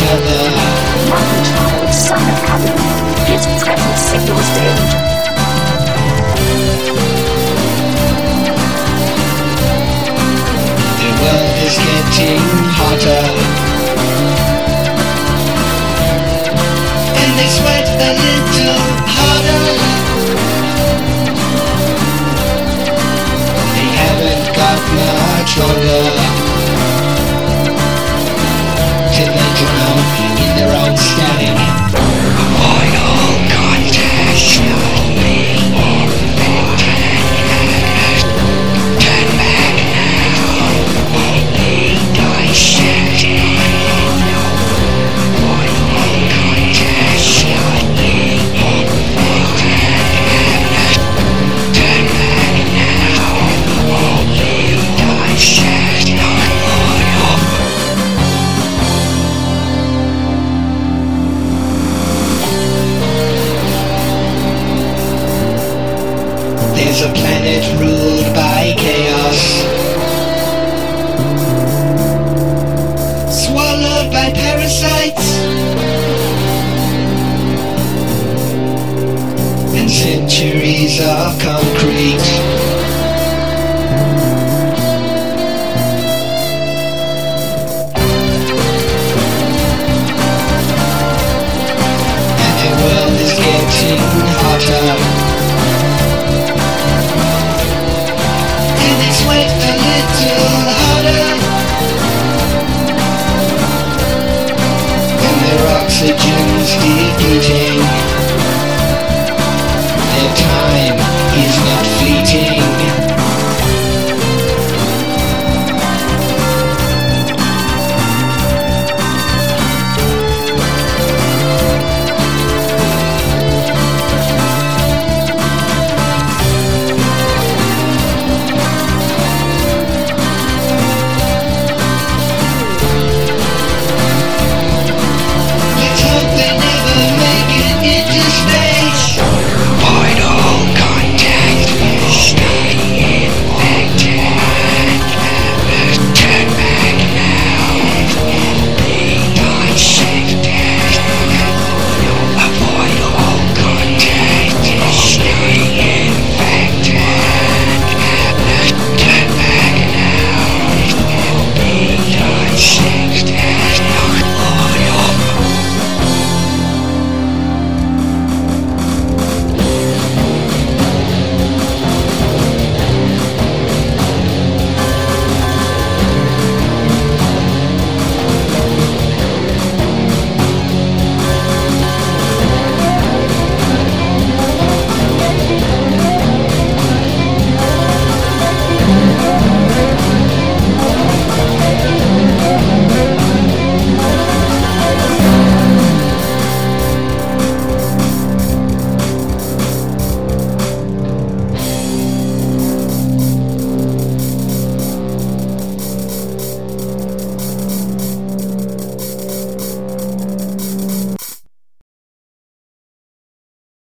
other. One child, son of Adam, his presence signals danger. The world is getting hotter, and they sweat a little harder. They haven't got much longer till they drown in their own static. Oil contagion. There's a planet ruled by chaos, swallowed by parasites, and centuries of concrete. And the world is getting hotter, sweat a little harder, and their oxygen's depleting.